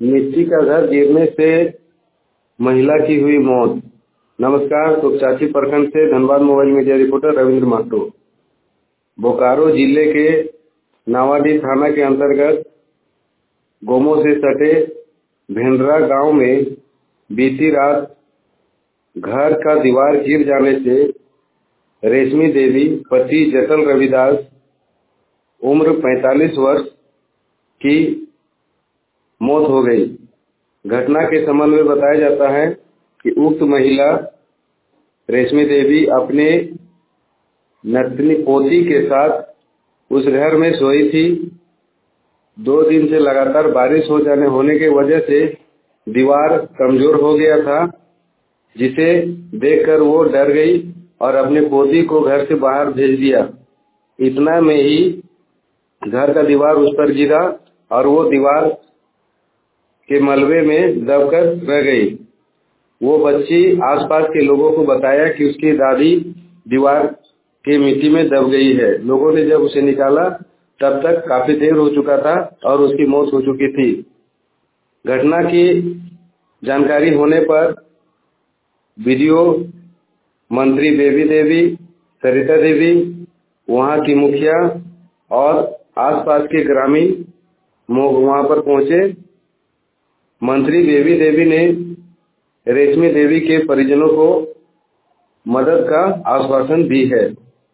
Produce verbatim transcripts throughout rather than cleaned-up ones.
मिट्टी का घर गिरने से महिला की हुई मौत। नमस्कार, तोपचांची प्रखंड से Dhanbad mobile media reporter Ravindra Mahto. Bokaro जिले के नावाडीह थाना के अंतर्गत गोमो से सटे भेंडरा गांव में बीती रात घर का दीवार गिर जाने से रेशमी देवी पति जटल रविदास उम्र पैंतालीस वर्ष की मौत हो गई। घटना के संबंध में बताया जाता है कि उक्त महिला रेशमी देवी अपने नतनी पोती के साथ उस घर में सोई थी। दो दिन से लगातार बारिश हो जाने होने के वजह से दीवार कमजोर हो गया था, जिसे देखकर वो डर गई और अपने पोती को घर से बाहर भेज दिया। इतना में ही घर का दीवार उस पर गिरा और वो दीवार के मलबे में दबकर रह गई। वो बच्ची आसपास के लोगों को बताया कि उसकी दादी दीवार के मिट्टी में दब गई है। लोगों ने जब उसे निकाला तब तक काफी देर हो चुका था और उसकी मौत हो चुकी थी। घटना की जानकारी होने पर वीडियो मंत्री बेबी देवी, सरिता देवी, वहां की मुखिया और आसपास के ग्रामीण वहां पर पहुंचे। मंत्री बेबी देवी ने रेशमी देवी के परिजनों को मदद का आश्वासन दी है।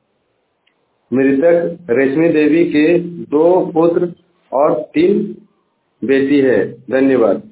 मृतक रेशमी देवी के दो पुत्र और तीन बेटी है। धन्यवाद।